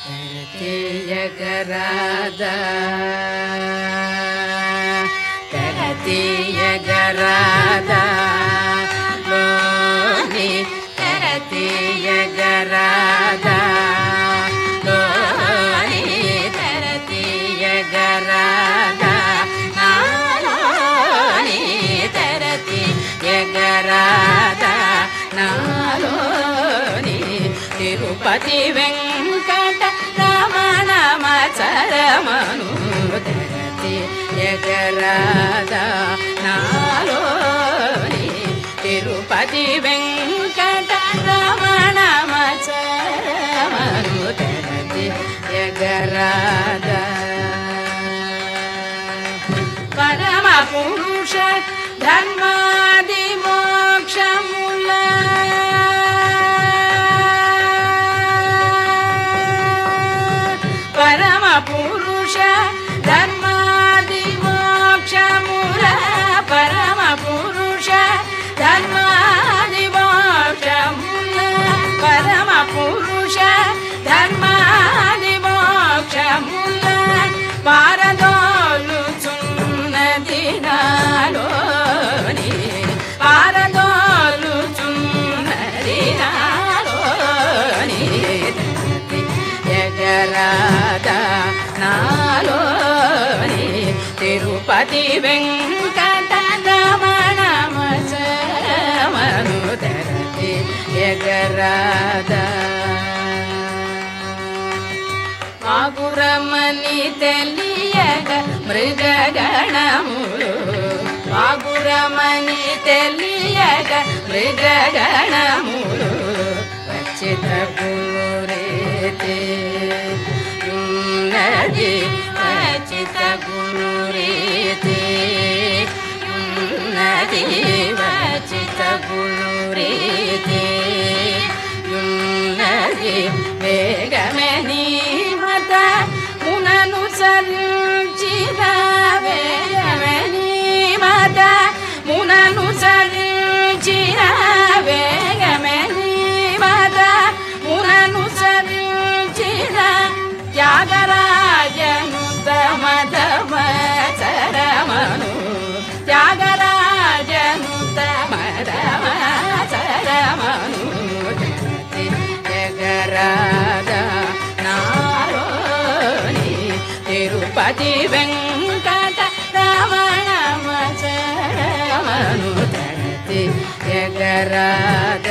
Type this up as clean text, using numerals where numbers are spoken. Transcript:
తీయగరాదా తీయగరాదా లోని తీయగరాదా లోని తీయగరాదా నాలోని తీయగరాదా నాలోని తిరుపతి వెంకట రమణ మచరమను తీయగరాదా నాలోని తిరుపతి వెంకట రమణ మచరమను తీయగరాదా పరమ పురుష ధర్మాది మోక్షముల పరమ పురుష ధర్మాది మోక్షముల పరమ పురుష ధర్మాది మోక్షముల పరమ పురుష ధర్మాది మోక్షముల పారదోలుచున్నది నాలోని పారదోలుచున్నది నాలోని తీయగరాదా నాలోని తిరుపతి వెంకట రమణ మచరమను తీయగరాదా వాగురమని తెలియగ మృగగణములు వాగురమని తెలియగ మృగగణములు వచ్చిత గురురేతే ఉన్నది వచ్చిత గురురేతే ఉన్నది వచ్చిత గురురేతే ఉన్నది వేగమని మత మునను సరించిన వేగమని మత మునను సరించిన వేగమని మత మునను సరించిన త్యాగరాజను తమధమ చరమను త్యాగరాజను తమధమ చరమను తీయగరాదా నాలోని తిరుపతి వెంకట రమణ మచరమను తీయగరాదా